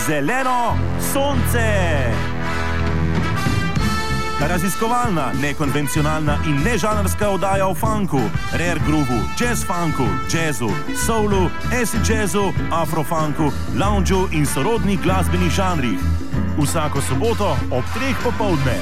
Zeleno sonce. Raziskovalna, nekonvencionalna in nežanrska oddaja o funku, rare groovu, jazz funku, jazzu, soulu, acid jazzu, afrofunku, loungeu in sorodnih glasbenih žanrih. Vsako soboto ob 3 popoldne.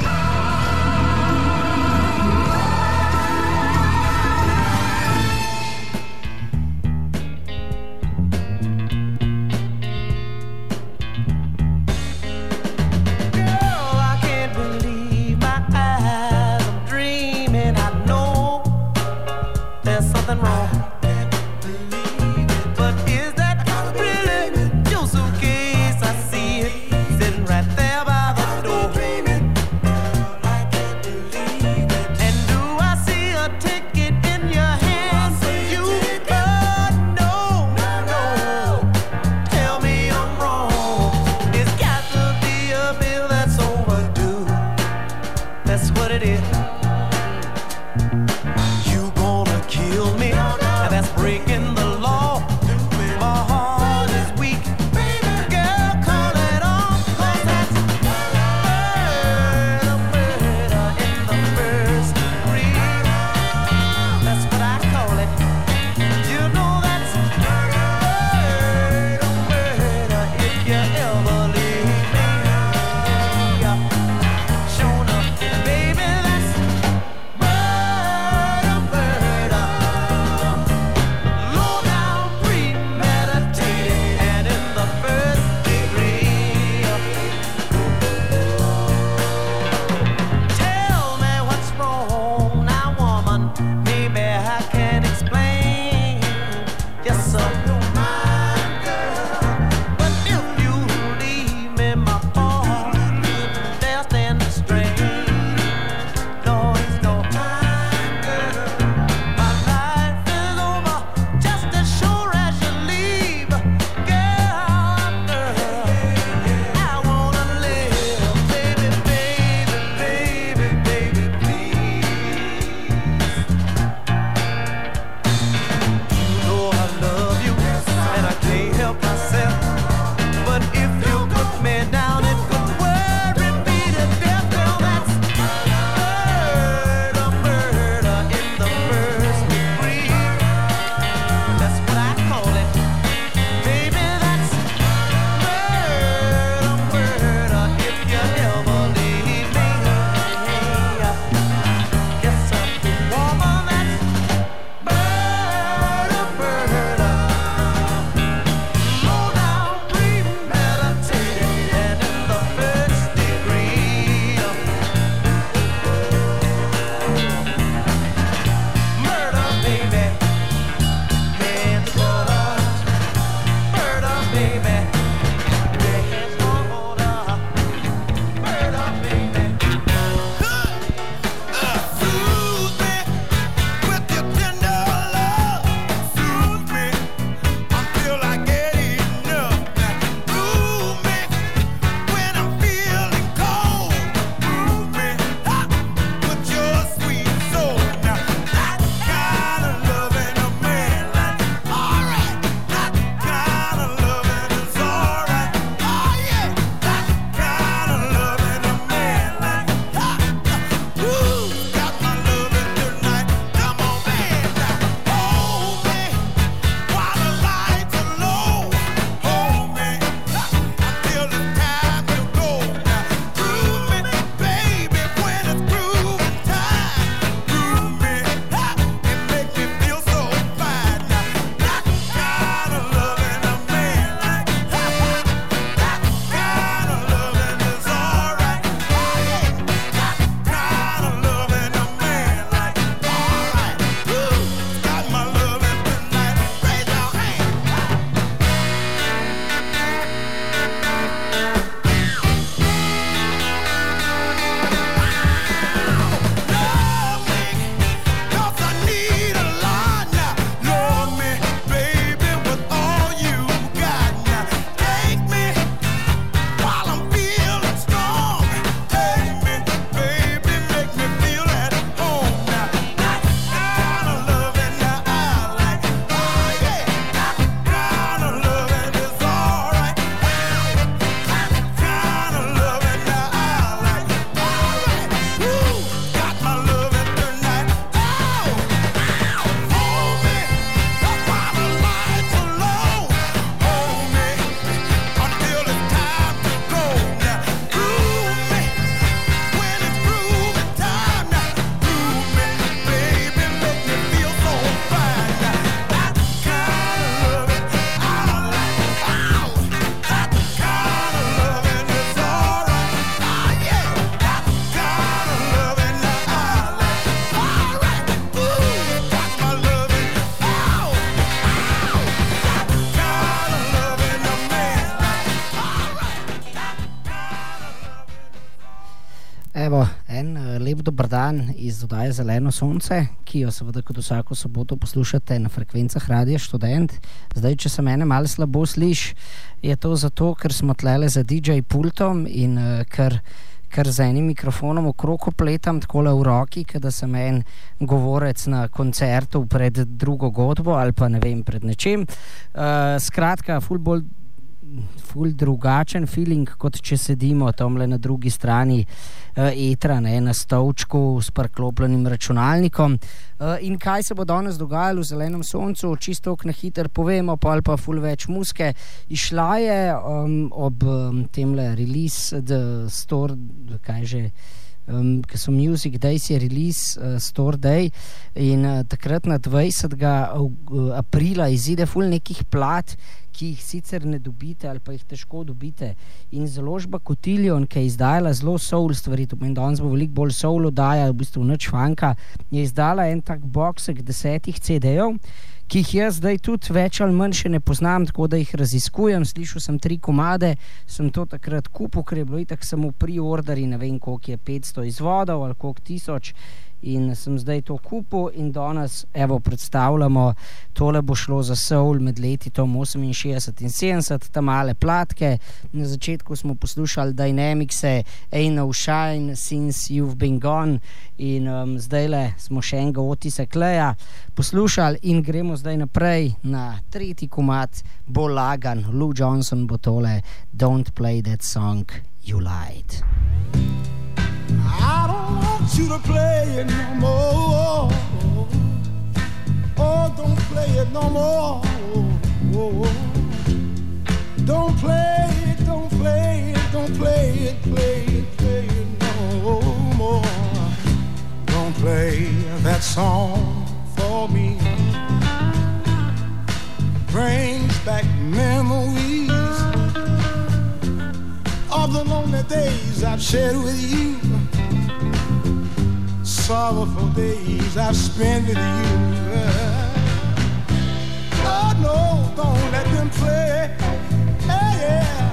dober dan iz oddaje Zeleno sonce, ki jo seveda kot vsako soboto poslušate na frekvencah Radia Študent. Zdaj, če se mene malo slabo sliši, je to zato, ker smo tlele za DJ pultom in ker z enim mikrofonom okrog opletam takole v roki, kada sem en govorec na koncertu pred drugo godbo ali pa ne vem, pred nečem. Skratka, ful drugačen feeling, kot če sedimo tamle na drugi strani etra, ne, na stolčku s priklopljenim računalnikom. In kaj se bo danes dogajalo v Zelenem soncu, čisto na hiter povemo, pa ful več muske. Išla je ob temle release The Store, kaj že, ki so Music Days, je release Store Day in takrat na 20. aprila izide ful nekih plat, ki jih sicer ne dobite ali pa jih težko dobite. In založba Cotillion, ki je izdajala zelo soul stvari, to pomeni, danes bo veliko bolj soul oddaja, v bistvu nič funka, je izdala en tak boksek 10 CD-jev, ki jih jaz zdaj tudi več ali manj še ne poznam, tako da jih raziskujem. Slišal sem 3 komade, sem to takrat kupil, ker je bilo itak samo pre-order in ne vem, koliko je 500 izvodov ali koliko 1000, in sem zdaj to kupil in danes, evo, predstavljamo, tole bo šlo za soul med leti tom 68 in 70, ta male platke. Na začetku smo poslušali Dynamics-e Ain't No Shine Since You've Been Gone in zdajle smo še enega Otisa Kleja poslušali in gremo zdaj naprej na 3. komad, bo lagan, Lou Johnson bo tole Don't Play That Song You Lied. I don't want you to play it no more. Oh, don't play it no more. Don't play it, don't play it, don't play it, play it no more. Don't play that song for me. Brings back memories of the lonely days I've shared with you, sorrowful days I've spent with you. Oh no, don't let them play. Hey, yeah.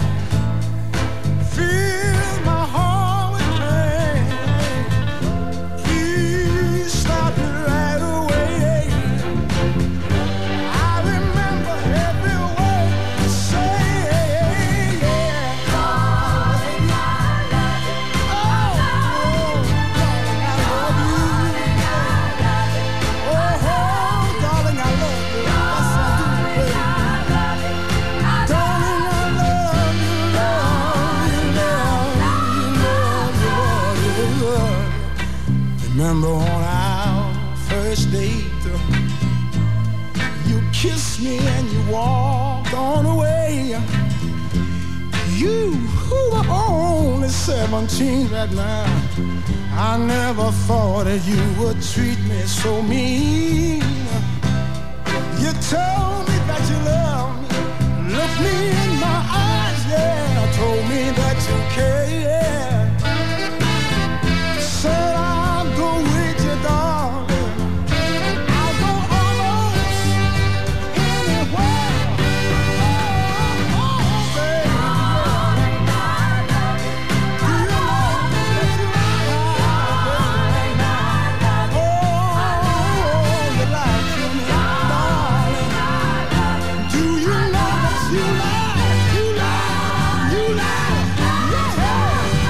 Fill my heart with pain. Please stop it right away. I remember every word you say. Remember on our first date, you kissed me and you walked on away. You who were only 17 right now, I never thought that you would treat me so mean. You told me that you loved me, looked me in my eyes, yeah, told me that you cared. Said I'll go with you, darling. I'll go almost anywhere. Oh, baby. Do you know that you lie? Oh, you lie to me, darling. Do you know that you lie? You lie, you lie, yeah.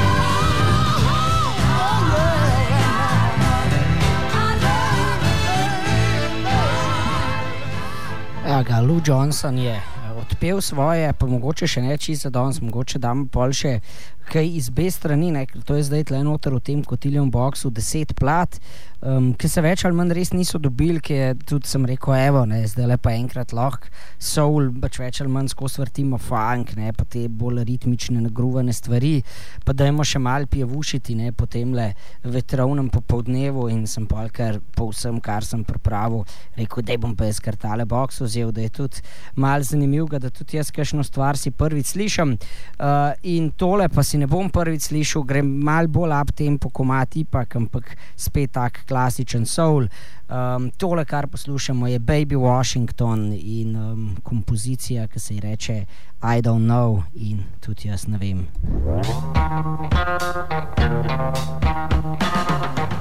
Ja, Lou Johnson je odpel svoje, pa mogoče še ne čisto za danes, mogoče dam pol še kaj iz B strani, ne, to je zdaj tle noter v tem Cotillion boxu 10 plat, ki se več ali manj res niso dobili, ki je tudi, sem rekel, evo, ne, zdaj le pa enkrat lahko soul, pač več ali manj skozi vrtimo funk, ne, pa te bolj ritmične nagruvane stvari, pa dajmo še malo pjevušiti, ne, po temle vetrovnem popoldnevu in sem pol kar po vsem, kar sem pripravil, rekel, daj bom pa jaz kar tale box vzel, da je tudi malo zanimivega, da tudi jaz kakšno stvar si prvič slišam, in tole pa si ne bom prvič slišal, grem malo bolj up tempo komad ipak, ampak spet tak klasičen soul. Tole, kar poslušamo, je Baby Washington in kompozicija, ki se ji reče I Don't Know in tudi jaz ne vem.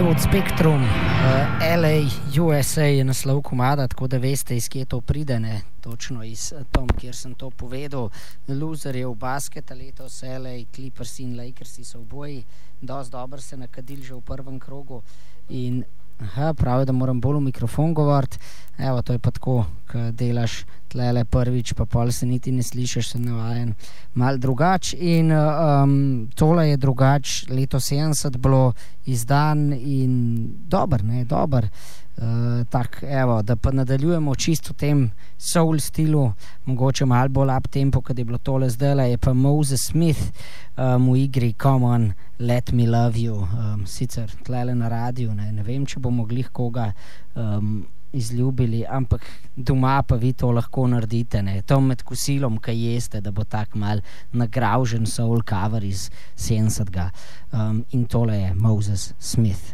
od Spektrum, LA, USA je naslov komada, tako da veste, iz kje to pride, ne? Točno iz tam, kjer sem to povedal. Loser je v basket, letos LA, Clippers in Lakersi so oboji dosti dobro se nakadili že v prvem krogu in pravi, da moram bolj v mikrofon govoriti. Evo, to je pa tako, ko delaš tlele prvič, pa pol se niti ne slišiš, se navajen malo drugač in tole je drugač, leto 70 bilo izdan in dober, ne, dober. Tak, evo, da pa nadaljujemo čisto v tem soul stilu, mogoče malo bolj up tempo, kad je bilo tole zdajle, je pa Moses Smith v igri Come On, Let Me Love You, sicer tlele na radiju, ne vem, če bomo glih koga izljubili, ampak doma pa vi to lahko naredite, ne, to med kosilom, kaj jeste, da bo tak mal nagravžen soul cover iz 70-ga, in tole je Moses Smith.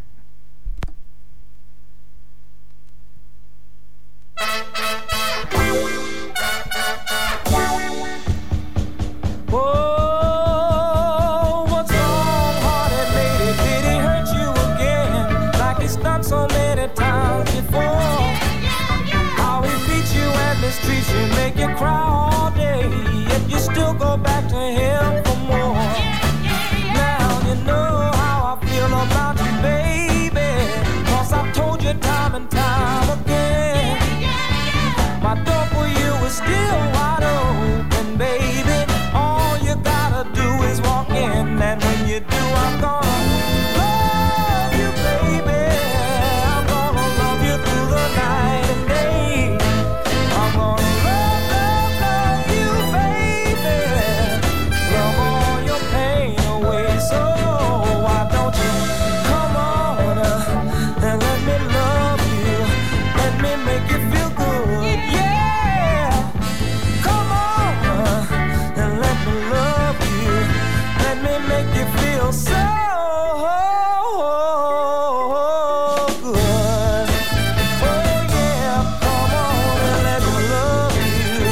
Oh, what's wrong, hearted lady? Did he hurt you again, like he's done so many times before? How he beats you and mistreats you, make you cry all day, yet you still go back to him for more. Now you know how I feel about you, baby, 'cause I've told you time and time again. My door for you is still wide open, baby. All you gotta do is walk in, and when you do, I'm gonna love you, baby. I'm gonna love you through the night and day. I'm gonna love you, baby. Love all your pain away. So why don't you come on and let me love you? Let me make you feel good. Yeah, come on and let me love you. Let me make you feel so good. Oh yeah, come on and let me love you.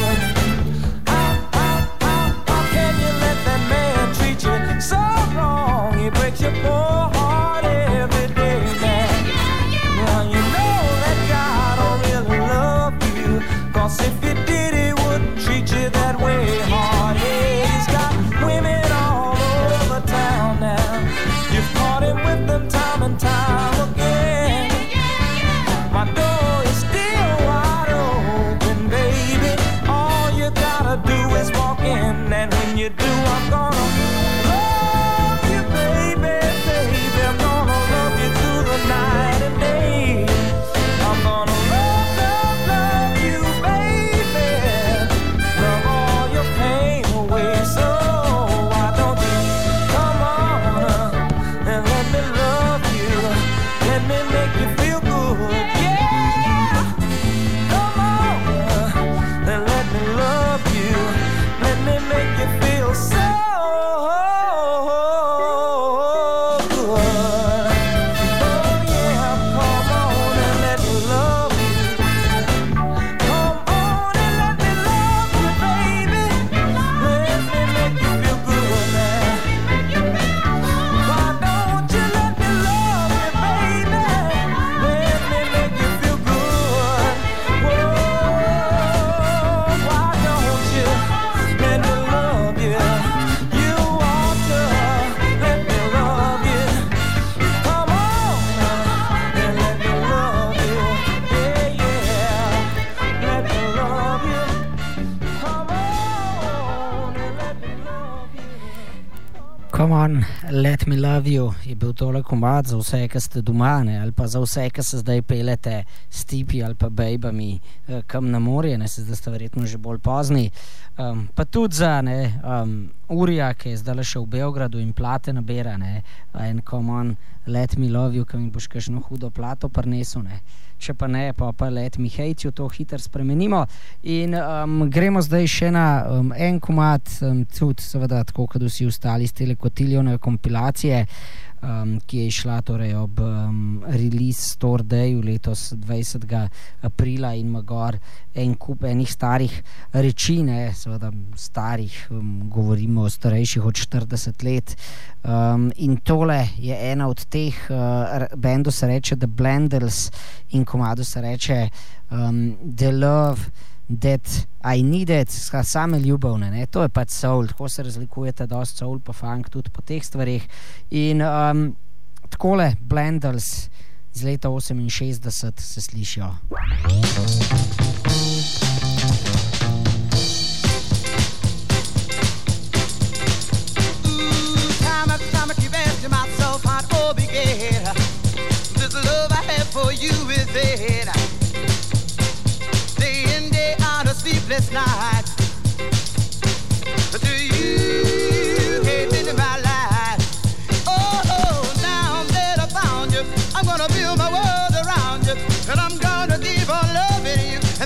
How can you let that man treat you so wrong? He breaks your poor heart every day, man. Well, you know that God don't really love you, 'cause if he did, he wouldn't treat you that way hard. Yeah, he's got women all over town now. You've caught him with them time and time again. My door is still wide open, baby. All you gotta do is walk in, and when you do, I'm gonna love you, baby, baby. I'm gonna love you through the night and day. I'm gonna love you, baby. Love all your pain away. So why don't you come on and let me love you? Let me make you feel good. Yeah, come on and let me love you. Let me make you feel so good. Oh yeah, come on and let me love you. Come on and let me love you, baby. Let me make you feel good now. Why don't you let me love you, baby? Let me make you feel good. Whoa, why don't you let me love you? You ought to let me love you. Come on and let me love you. Yeah, yeah, let me love you. Come on and let me love you. Come On, Let Me Love You je bil tole komad za vse, ki ste doma, ne, ali pa za vse, ki se zdaj pelete s tipi ali pa bejbami kam na morje, ne, se zdaj ste verjetno že bolj pozni, pa tudi za Urija, ki je zdaj še v Beogradu in plate nabira, ne, en Come On, Let Me Love You, ki mi boš kakšno hudo plato prinesel, ne. Če pa ne, pa Let Me Hate You, to hitro spremenimo in gremo zdaj še na en komad, tudi seveda tako kot vsi ostali iz tele Cotillione kompilacije, ki je išla torej ob release Store Dayu letos 20. aprila in ima gor en kup enih starih reči, ne, seveda starih, govorimo o starejših od 40 let. In tole je ena od teh, bendu se reče The Blenders in komadu se reče The Love That I Needed, same ljubavne, ne? To je pač soul, tako se razlikujete dosti soul pa funk tudi po teh stvarih. In takole Blenders z leta 68 se slišijo. Time I keep asking myself how it all began. This love I have for you is there. Sleepless nights. Do you came into my life? Oh, now that I found you, I'm gonna build my world around you, and I'm gonna keep on loving you.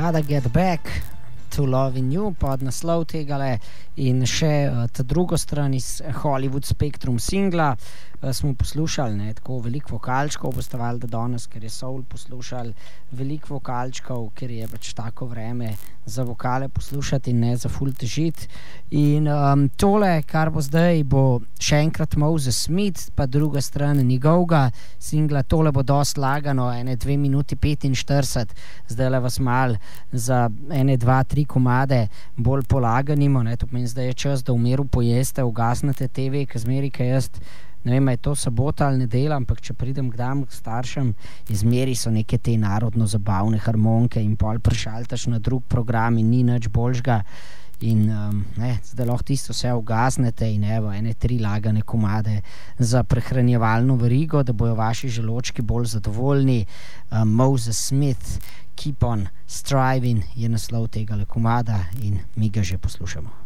Gotta Get Back to Loving You, pod naslov tegale, in še ta drugo stran iz Hollywood Spectrum singla smo poslušali, ne, tako veliko vokalčkov, boste valjda danes, ker je soul poslušali, veliko vokalčkov, ker je pač tako vreme za vokale poslušati in ne za ful težiti. In tole, kar bo zdaj, bo še enkrat Moses Smith, pa druga stran njegovega singla, tole bo dost lagano, 2 minuti 45, zdaj vas mal za 1, 2, 3 komade bolj polaganimo, ne, to pomeni, zdaj je čas, da v miru pojeste, ugasnete TV, ker zmeri, kaj jaz ne vem, je to sobota ali nedelja, ampak če pridem kdaj k staršem, izmeri so neke te narodno zabavne harmonike in pol prešaltaš na drug program in ni nič boljšega. In zdaj lahko tisto vse ugasnete in evo, 3 lagane komade za prehranjevalno verigo, da bojo vaši želočki bolj zadovoljni. Moses Smith, Keep on Striving je naslov tega komada in mi ga že poslušamo.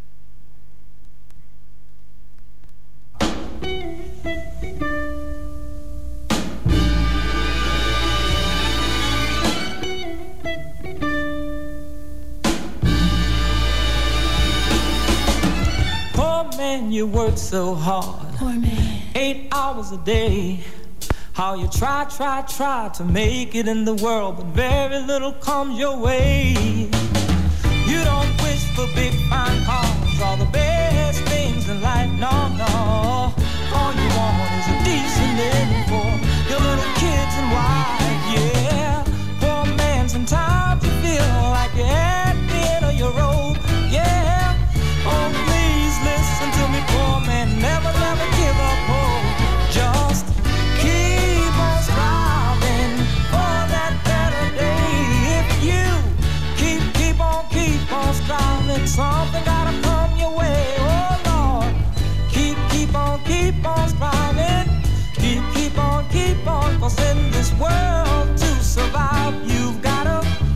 Man, you work so hard. Poor man. 8 hours a day. How you try to make it in the world, but very little comes your way. You don't wish for big fine cars, all the best things in life, no. All you want is a decent living for your little kids and wife, yeah. Poor man, sometimes you feel like you're at the end of your rope, yeah. Oh, please listen to me, poor man, never give up hope. Just keep on striving for that better day. If you keep on striving, something gotta come your way. Oh Lord, keep on striving, keep on, 'cause in this world to survive, you've gotta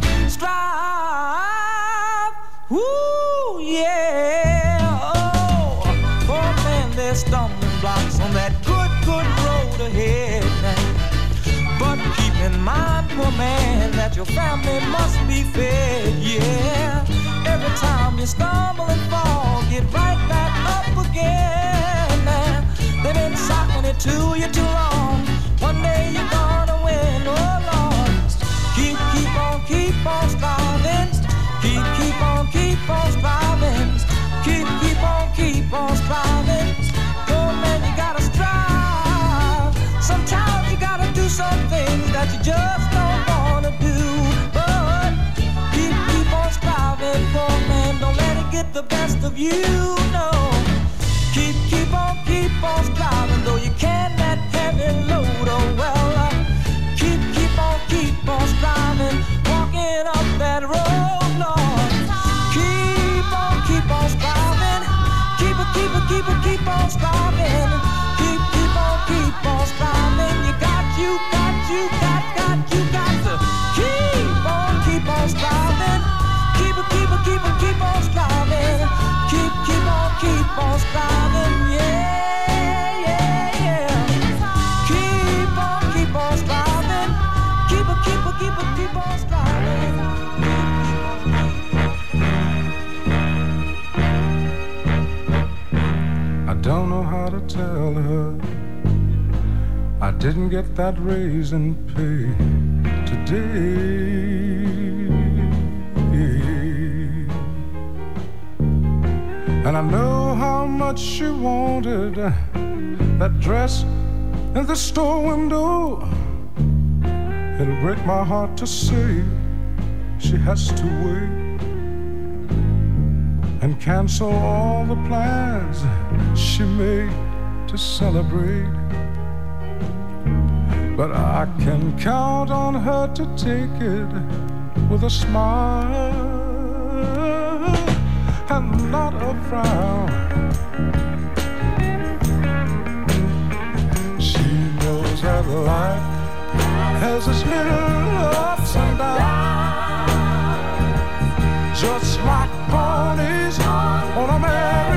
strive. Woo, yeah. Oh, poor man, there's stumbling blocks on that good road ahead, man. But keep in mind, poor man, that your family must be fed, yeah. Every time you stumble and fall, get right back up again, man. They've been socking it to you too long. One day you're gonna win, oh Lord. Keep on striving. Keep on striving. Keep on striving. Oh man, you gotta strive. Sometimes you gotta do some things that you just don't wanna do. But keep on striving, poor man, don't let it get the best of you, no. Keep on striving, though you can that heavy load, oh well. Keep on striving, walking up that road, Lord. Keep on striving, keep on striving, keep on striving. You got to keep on striving, keep on striving, keep on striving, yeah. Keep on striving, keep on striving. I don't know how to tell her I didn't get that raise in pay today. And I know how much she wanted that dress in the store window. It'll break my heart to say she has to wait and cancel all the plans she made to celebrate. But I can count on her to take it with a smile and not a frown. She knows that life has its little ups and downs, just like ponies on a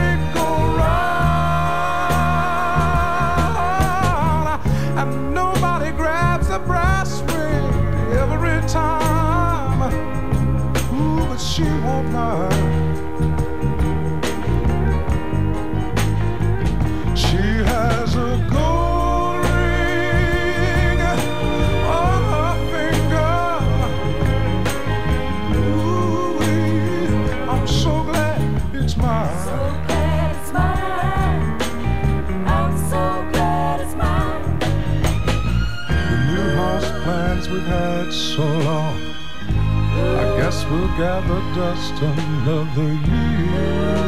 merry-go-round. And nobody grabs the brass ring every time. had so long. I guess we'll gather dust another year.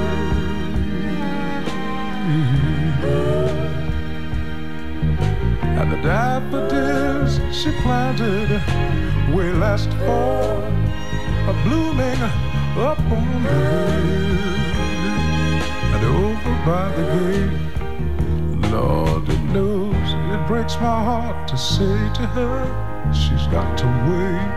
And the daffodils she planted way last fall are blooming up on the hill. And over by the gate, Lord, it knows it breaks my heart to say to her she's got to wait.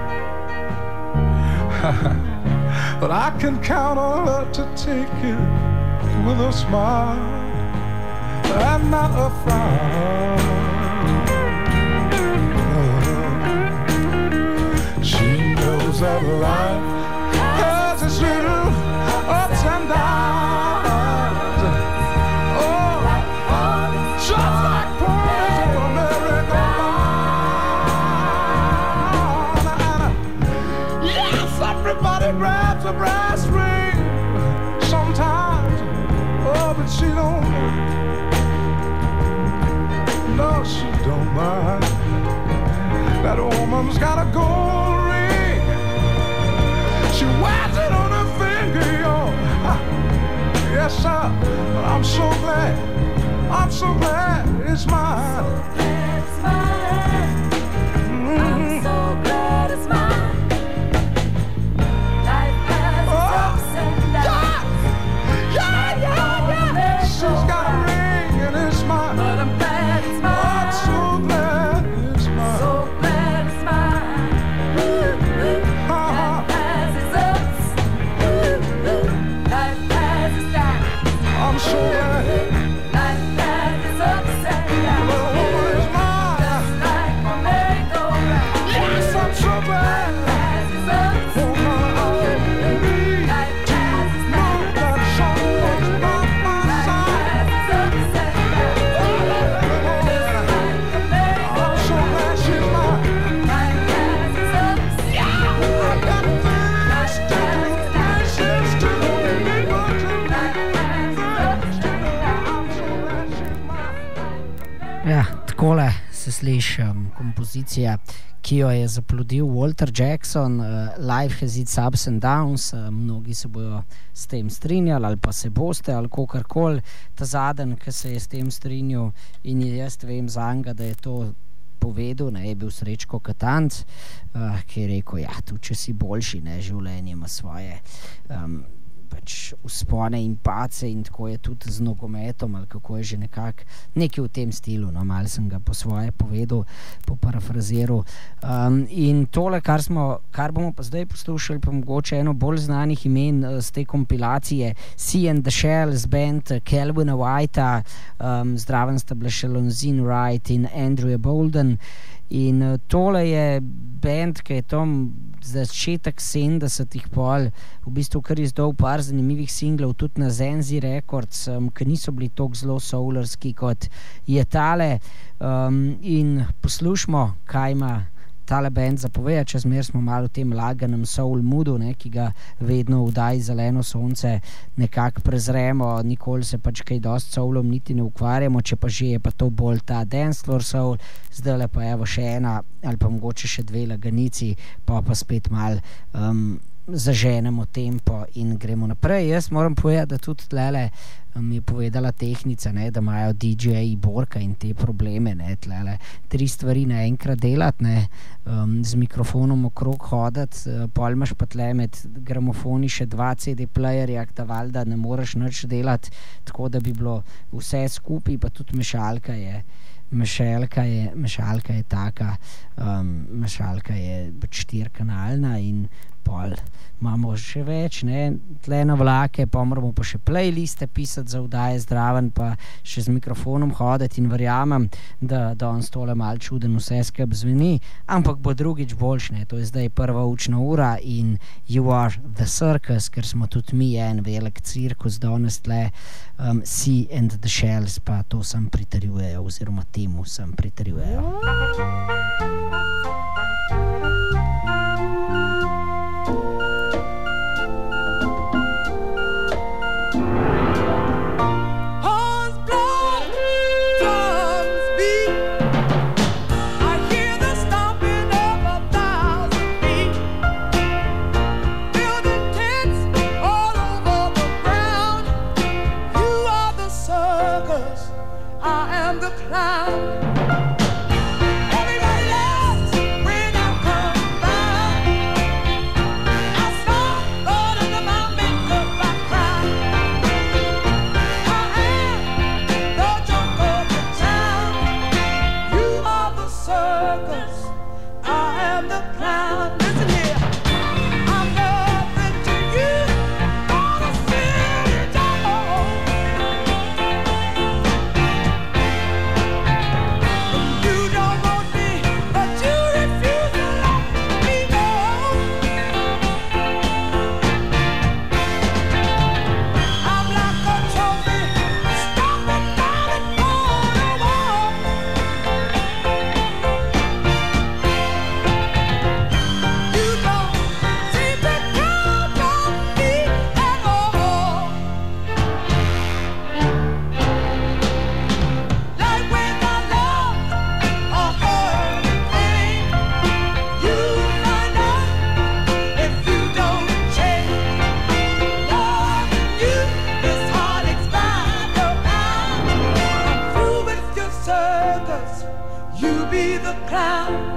But I can count on her to take it with a smile and not a frown. She knows that life has its little ups and downs. Oh, just like points of a merry-go-round. Yes, everybody grabs a brass ring sometimes. Oh, but she don't. No, she don't mind. That woman's got a gold ring. She wears it on her finger, yo. Yes, sir. But I'm so glad it's mine. It's mine. I'm so glad it's mine. Life has its ups and downs. Yeah. She's got a ring and it's mine. But I'm glad it's mine. I'm so glad it's mine. So glad it's mine. Life has its ups. Life has its downs. I'm so glad. Life has its ups and downs. The woman is mine. Just like a merry-go-round. Yes, I'm so glad. Life has its ups. Oh, my, Life has its downs. that someone's by my Life side. has its ups and downs. Just like a I'm so merry-go-round. glad she's mine. Life has its ups. I got things to do, places to go, people to Life has its ups and downs. I'm so glad she's mine. Ja, takole se sliši kompozicija, ki jo je zaplodil Walter Jackson, Life has its ups and downs. Mnogi se bojo s tem strinjali ali pa se boste ali kakorkoli. Ta zadnji, ki se je s tem strinjal in jaz vem zanga, da je to povedal, ne, je bil Srečko Katanc, ki je rekel, ja, tudi če si boljši, ne, življenje ima svoje pač vzpone in pace in tako je tudi z nogometom ali kako je že nekako, nekaj v tem stilu, no, malo sem ga po svoje povedal, po parafraziral. In tole, kar bomo pa zdaj poslušali, pa mogoče eno bolj znanih imen z te kompilacije, Sea and the Shells band Calvina Whitea, zdraven sta bila še Lonzine Wright in Andrew Bolden. In tole je band, ki je tam začetek 70-ih pol, v bistvu kar izdal par zanimivih singlov tudi na Zenzi Records, ki niso bili toliko zelo soulerski kot je tale. In poslušamo, kaj ima tale band zapoveja, če zmer smo malo v tem laganem soul moodu, ne, ki ga vedno v Daji zeleno sonce nekako prezremo, nikoli se pač kaj dosti soulom niti ne ukvarjamo, če pa že je pa to bolj ta dance floor soul. Zdajle pa evo še ena ali pa mogoče še dve laganici, pa spet malo zaženemo tempo in gremo naprej. Jaz moram povedati, da tudi tlele mi je povedala tehnica, ne, da imajo DJ Borka in te probleme, ne, tlele 3 stvari naenkrat delati, ne, z mikrofonom okrog hoditi, pol imaš pa tle med gramofoni še 2 CD playerja, da valjda ne moreš nič delati, tako da bi bilo vse skupaj, pa tudi mešalka je taka, mešalka je 4-kanalna in pol imamo še več, ne, tle na vlake, pa moramo pa še playliste pisati za vdaje zdraven, pa še z mikrofonom hoditi in verjamem, da danes tole malo čuden vse skup zveni, ampak bo drugič boljš, ne, to je zdaj prva učna ura in You Are The Circus, ker smo tudi mi en velik cirkus danes tle, Sea and the Shells pa to sam pritrjujejo, oziroma temu sam pritrjujejo. Drums beat. I hear the stomping of a be the clown.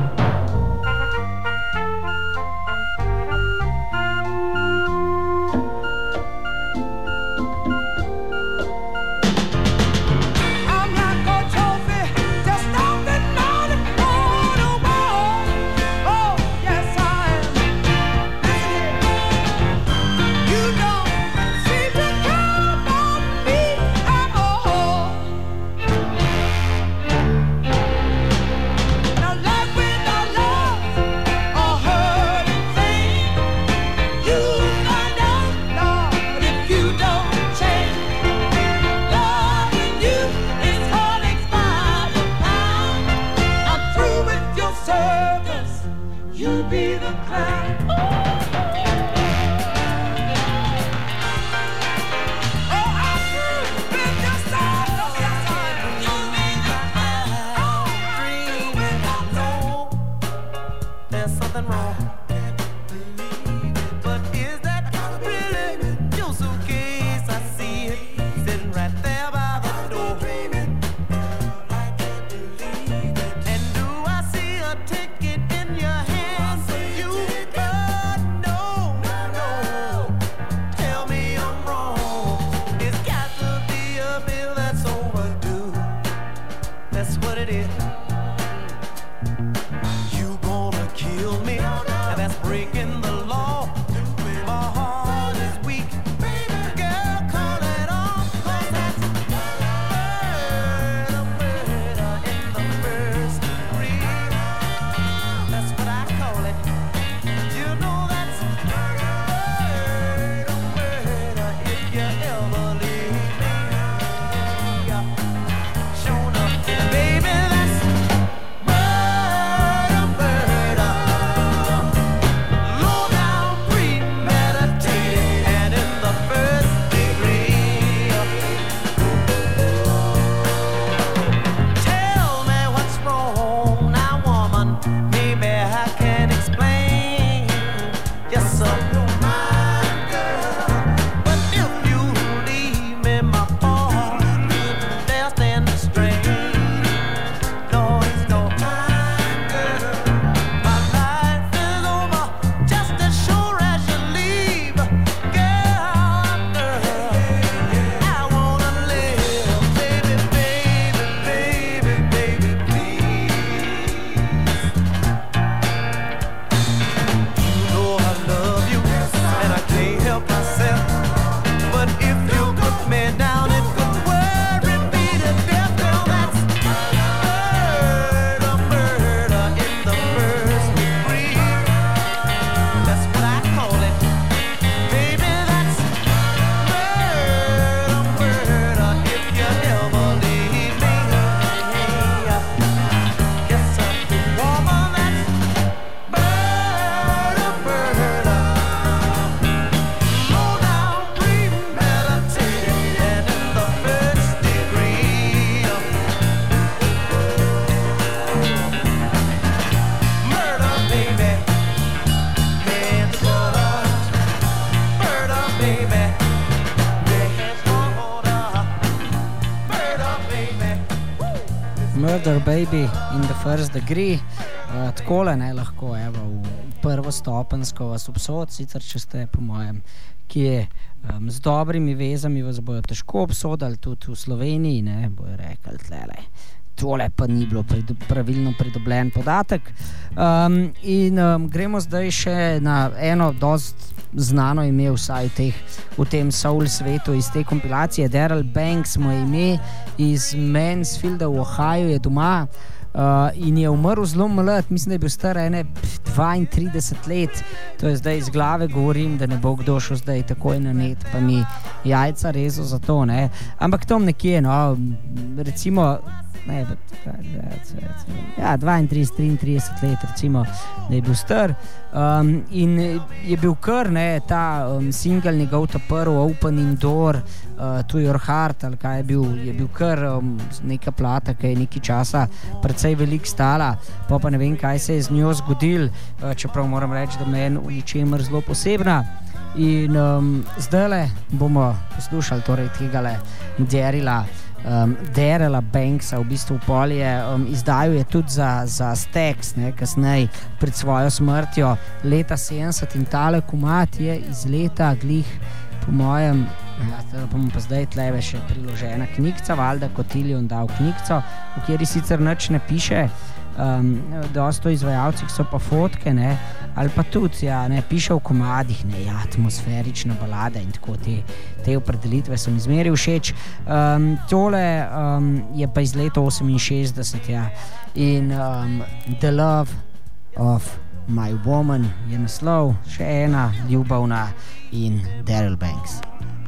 Murder Baby in the First Degree. Takole ne lahko, evo, v prvostopensko vas obsod, sicer če ste, po mojem, kje z dobrimi vezami vas bojo težko obsodali, tudi v Sloveniji, ne, bojo rekli tlele. Tole pa ni bilo pravilno pridobljen podatek. Gremo zdaj še na eno dost znano ime vsaj v tem soul svetu iz te kompilacije. Daryl Banks mu je ime, iz Mansfielda v Ohio je doma in je umrl zelo mlad, mislim, da je bil star 32 let. To je zdaj iz glave govorim, da ne bo kdo šel zdaj takoj na net, pa mi jajca rezal za to, ne. Ampak tom nekje, no, recimo ne, 32, 33 let recimo, da je bil star in je bil kar, ne, ta single njegov ta prvi Opening Door To Your Heart, ali kaj je bil kar neka plata, ki je nekaj časa precej veliko stala, pa ne vem, kaj se je z njo zgodil, čeprav moram reči, da meni v ničemer zelo posebna. In zdajle bomo poslušali torej tegale Daryla Daryla Banksa, v bistvu polje, izdajal je tudi za Stax, kasneje pred svojo smrtjo leta 70 in tale komad je iz leta glih, po mojem, bomo pa zdaj tleve še priložena knjigca, valjda Kotiljon dal knjigco, v kateri sicer nič ne piše, dosto izvajalcih so pa fotke, ne, ali pa tudi, ja, ne, piše v komadih, ne, ja, atmosferična balada in tako te opredelitve so mi zmeri všeč. Tole je pa iz leta 68, ja, in The Love of My Woman je naslov, še ena ljubavna in Daryl Banks.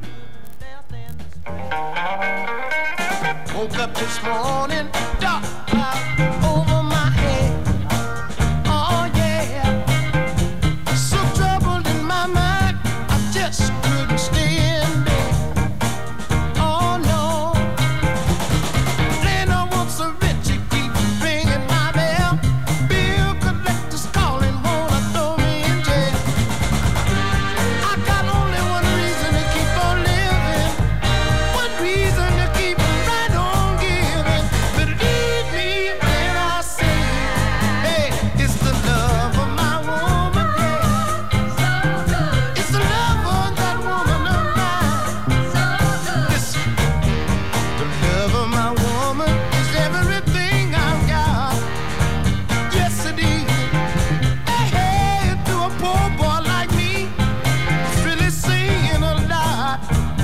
Woke up this morning, dark cloud over my head. Oh yeah, so troubled in my mind, I just couldn't stay in bed. Oh no, then I want so rich to keep ringing my bell. Bill collectors calling, wanna throw me in jail. I got only one reason to keep on living, one reason to keep right on giving. Believe me when I say, hey, it's the love of my woman, yeah. It's the love of that woman of mine. Listen, the love of my woman is everything I've got. Yes, it is. Hey, to a poor boy like me, it's really saying a lot.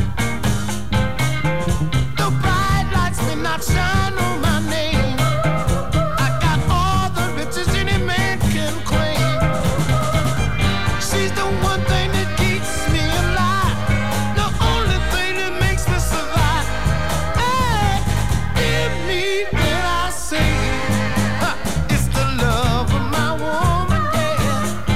The bright lights may not shine on my name. I got all the riches any man can claim. She's the one thing that keeps me alive, the only thing that makes me survive. Hey, give me when I say, it's the love of my woman, yeah.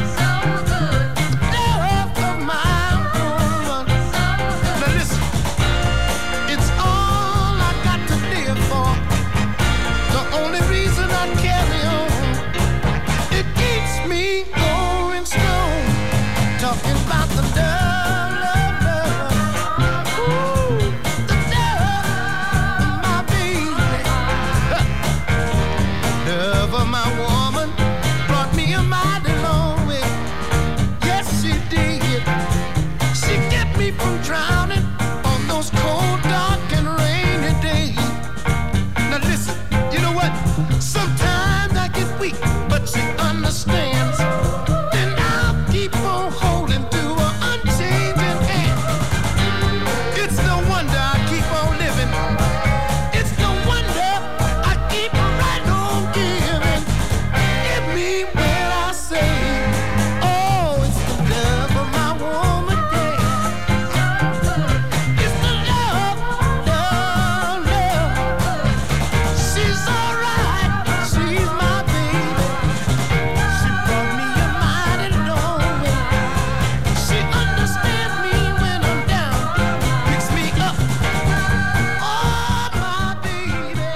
Love of my woman. Now listen, it's all I got to live for. The only reason I carry on, it keeps me going strong. Talking about the love, ooh, the love of my baby. Love of my woman brought me a mighty long way. Yes, she did. She kept me from drowning on those cold, dark, and rainy days. Now listen, you know what? Sometimes I get weak, but she understands. Then I'll keep on holding to her unchanging hand. It's no wonder I keep on living. It's no wonder I keep right on giving. Give me when I say, oh, it's the love of my woman, yeah. It's the love, love, love. She's alright, she's my baby. She brought me a mighty long way. She understands me when I'm down, picks me up. Oh, my baby.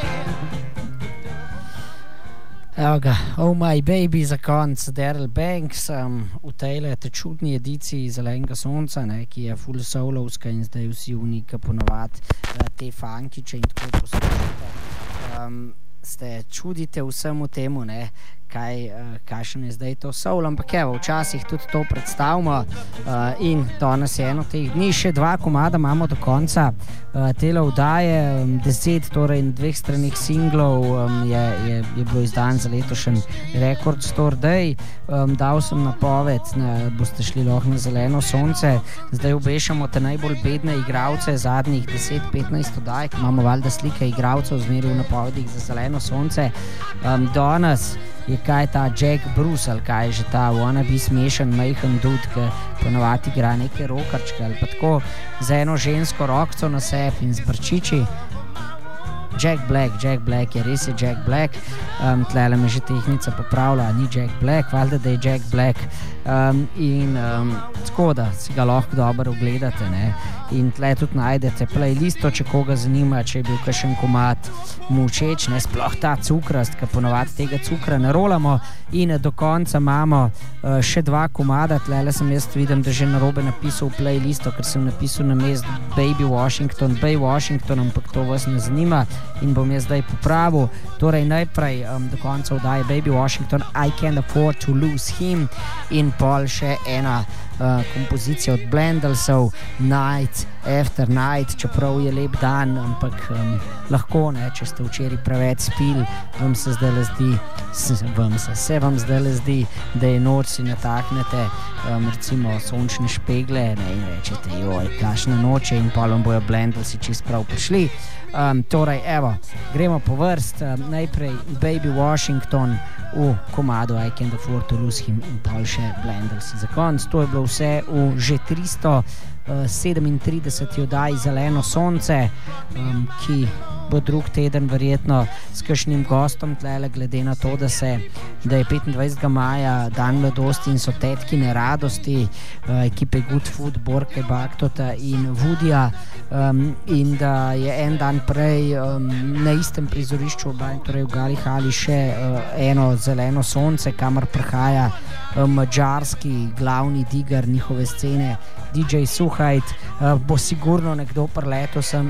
Evo ga, Oh My Baby za konc, Daryl Banks, v tejle te čudni ediciji Zelenega sonca, ne, ki je full soulovska in zdaj vsi unika ponovadi te funkiče in tako poslušate. Se čudite vsemu temu, ne, kakšen je zdaj to soul, ampak evo, včasih tudi to predstavimo in danes je eno teh dni, še 2 komada imamo do konca tele vdaje, 10, torej na 2 stranih singlov je bilo izdan za letošnji Record Store Day. Dal sem napoved, boste šli lahko na Zeleno sonce, zdaj obešamo te najbolj bedne igralce zadnjih 10-15 oddaj, imamo valjda slike igralcev zmeri v napovedih za Zeleno sonce. Danes je kaj ta Jack Bruce, ali kaj je že ta wannabe smešen, majhen dud, ki ponovadi igra neke rokarčke ali pa tako z eno žensko rokco na sebi in z brčiči. Jack Black je, res je Jack Black. Tlele me že tehnica popravlja, ni Jack Black, valjda da je Jack Black. in tako da si ga lahko dobro ogledate, ne. In tle tudi najdete playlisto, če koga zanima, če je bil kakšen komad mu všeč, ne, sploh ta cukrast, ker ponovadi tega cukra ne rolamo. In do konca imamo še 2 komada, tlele sem jaz vidim, da že narobe napisal playlisto, ker sem napisal na mest Baby Washington, ampak to vas ne zanima in bom jaz zdaj popravil. Torej najprej do konca vdaje Baby Washington, I Can't Afford to Lose Him, in pol še ena kompozicija od Blendelsov, Night After Night, čeprav je lep dan, ampak lahko, ne, če ste včeraj preveč spili, vam se zdaj zdi, da je noč, si nataknete recimo sončne špegle, ne, in rečete, joj, kakšna noč je, in pol vam bojo Blendelsi čist prav prišli. Torej, evo, gremo po vrst, najprej Baby Washington v komadu I Can't Afford to Lose Him in pol še Blendelsi za konc. To je bilo vse v že 337. oddaji Zeleno sonce, ki bo drug teden verjetno s kakšnim gostom tlele, glede na to, da je 25. maja dan mladosti in so tetkine radosti ekipe Good Food, Borke, Baktota in Woodija, in da je en dan prej na istem prizorišču, torej v Gali hali, še eno Zeleno sonce, kamor prihaja mađarski glavni digar njihove scene DJ Suhajt. Bo sigurno nekdo preletel sem,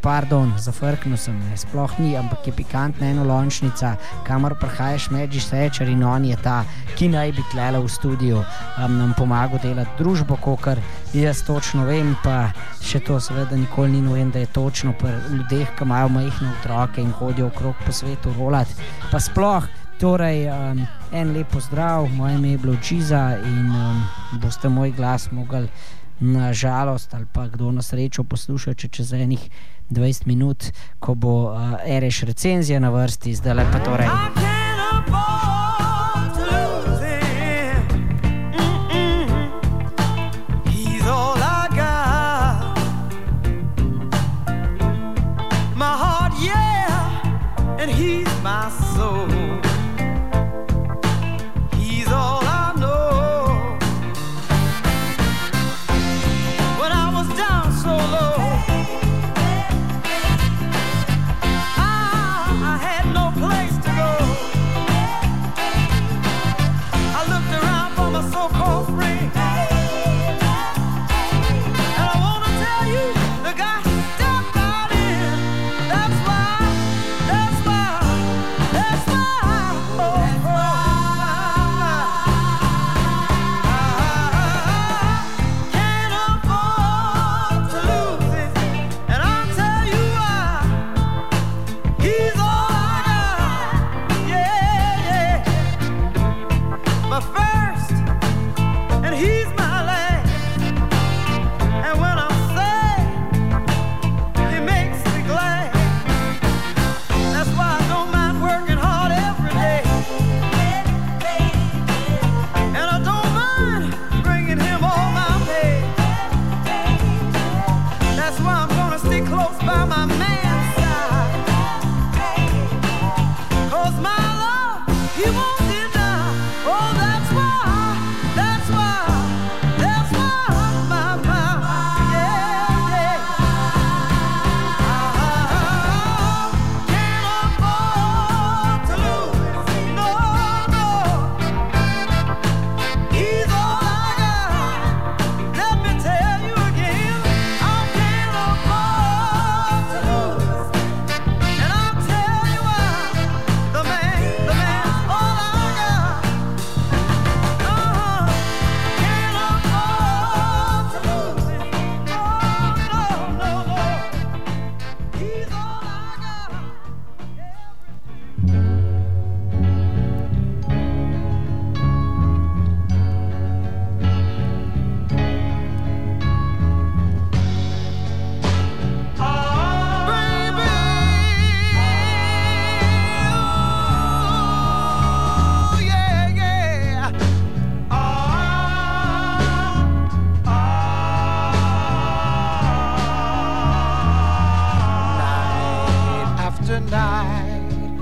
zafrknil sem, sploh ni, ampak je pikantna enolončnica, kamor prihajaš Magic Thatcher, in on je ta, ki naj bi tlele v studiu nam pomagal delati družbo, kakor jaz točno vem, pa še to seveda nikoli ni vem, da je točno pri ljudeh, ki imajo majhne otroke in hodijo okrog po svetu rolat, pa sploh. Torej, en lep pozdrav, moje ime je bilo Čiza in boste moj glas mogli na žalost ali pa kdo na srečo poslušati čez enih 20 minut, ko bo Ereš recenzija na vrsti, zdaj lepa torej.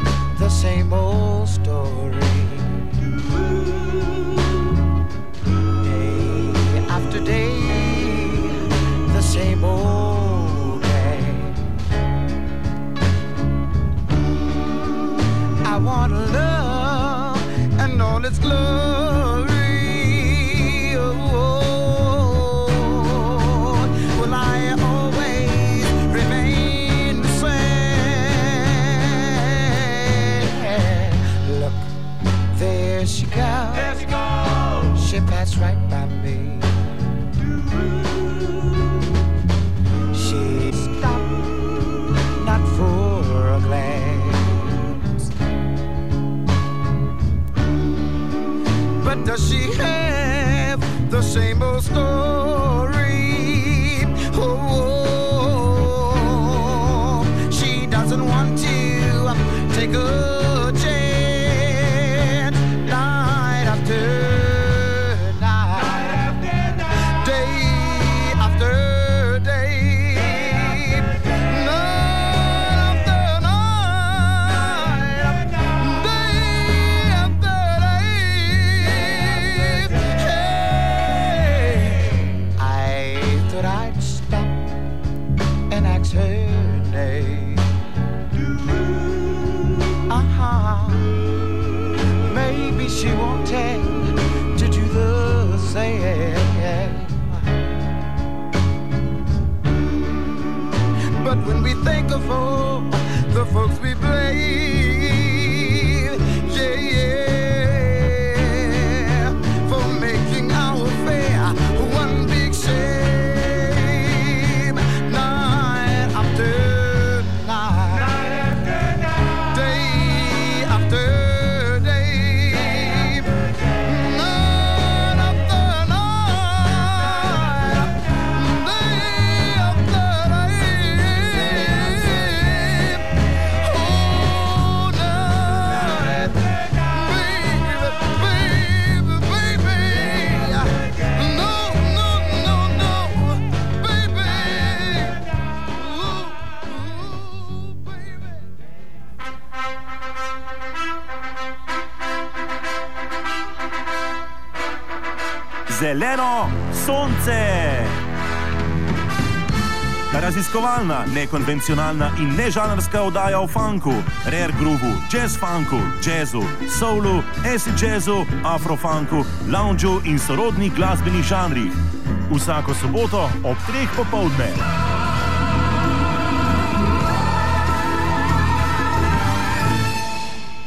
same old story. all its glory. Oh, will I always remain the same? Look, there she goes. There she goes. She passed right by me. She stopped, not for a glance. But does she have the same old story? Oh, she doesn't want to take a chance. Night after she won't tend to do the same. But when we think of all the folks we blame, yeah, for making our affair one big shame. Night after night, day after Zeleno sonce. Raziskovalna, nekonvencionalna in nežanrska oddaja o funku, rare groovu, jazz funku, jazzu, soulu, acid jazzu, afrofunku, loungeu in sorodnih glasbenih žanrih. Vsako soboto ob 3 popoldne.